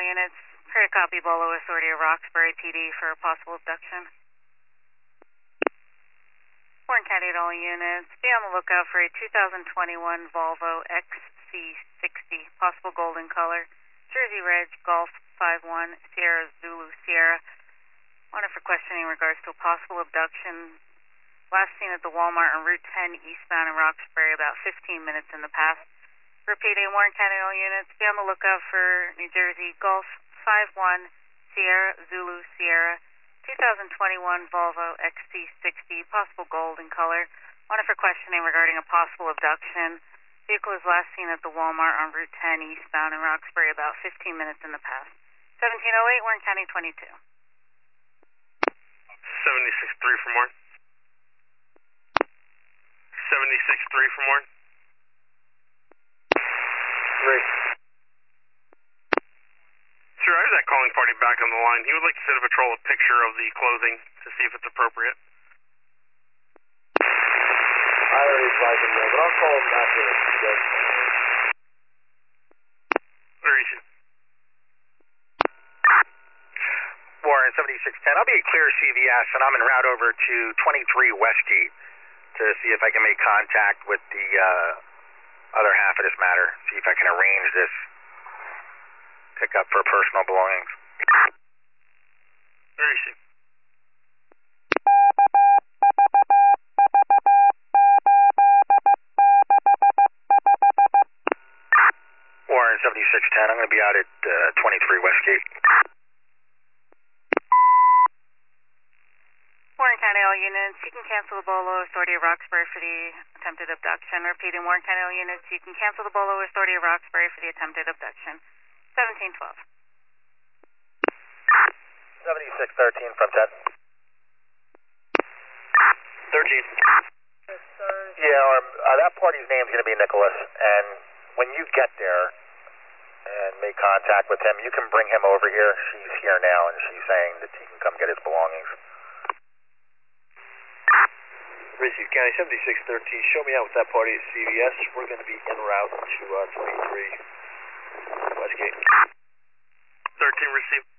units, prepare to copy Bolo Authority of Roxbury PD for a possible abduction. Warren County to all units, be on the lookout for a 2021 Volvo XC60, possible golden color, Jersey Reg, Golf 51, Sierra Zulu Sierra. Wanted for questioning in regards to a possible abduction. Last seen at the Walmart on Route 10 eastbound in Roxbury about 15 minutes in the past. Repeating, Warren County all units, be on the lookout for New Jersey Golf 51 Sierra Zulu Sierra 2021 Volvo XC60, possible gold in color. Wanted for questioning regarding a possible abduction. Vehicle was last seen at the Walmart on Route 10 eastbound in Roxbury about 15 minutes in the past. 1708 Warren County 22. 76-3 for more. 76-3 for more. 3. Sir, I have that calling party back on the line. He would like to send a patrol a picture of the clothing to see if it's appropriate. I already advised him there, but I'll call him after this. Where is he? Warren 7610. I'll be at Clear CVS, and I'm en route over to 23 Westgate to see if I can make contact with the other half of this matter, see if I can arrange this pickup for personal belongings. Where is he? Warren 7610. I'm going to be out at 23 Westgate. Warren County all units, you can cancel the Bolo Authority of Roxbury for the attempted abduction. Repeating, Warren County all units, you can cancel the Bolo Authority of Roxbury for the attempted abduction. 1712. 7613 from 10. 13. Yeah, that party's name's going to be Nicholas, and when you get there and make contact with him, you can bring him over here. She's here now, and she's saying that he can come get his belongings. Received County 7613, show me out with that party at CVS. We're going to be en route to 23 Westgate. 13 received.